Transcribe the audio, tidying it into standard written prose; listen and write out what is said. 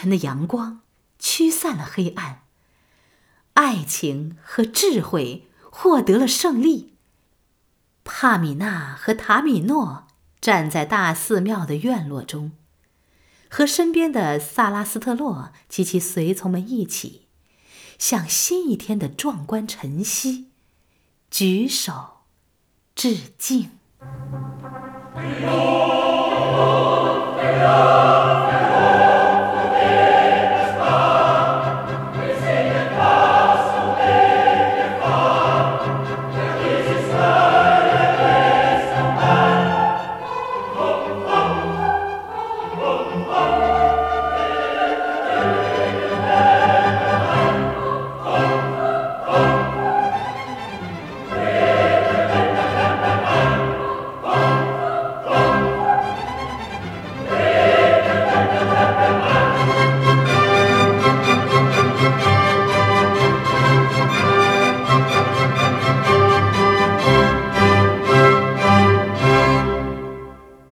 晨的阳光驱散了黑暗，爱情和智慧获得了胜利。帕米娜和塔米诺站在大寺庙的院落中，和身边的萨拉斯特洛及其随从们一起，向新一天的壮观晨曦举手致敬。